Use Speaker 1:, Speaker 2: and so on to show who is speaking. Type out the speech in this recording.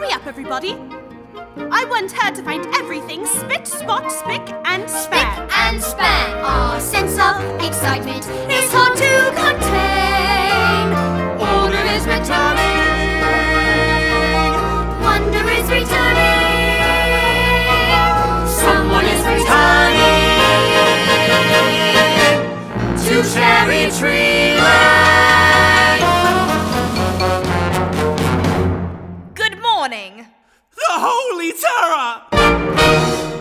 Speaker 1: Hurry up, everybody. I want her to find everything spit, spot, spick, and span.
Speaker 2: Spick and span. Our sense of excitement is hard to contain. Order is returning. Wonder is returning. Someone is returning to Cherry Tree Lane.
Speaker 1: Good morning.
Speaker 3: The Holy Terror!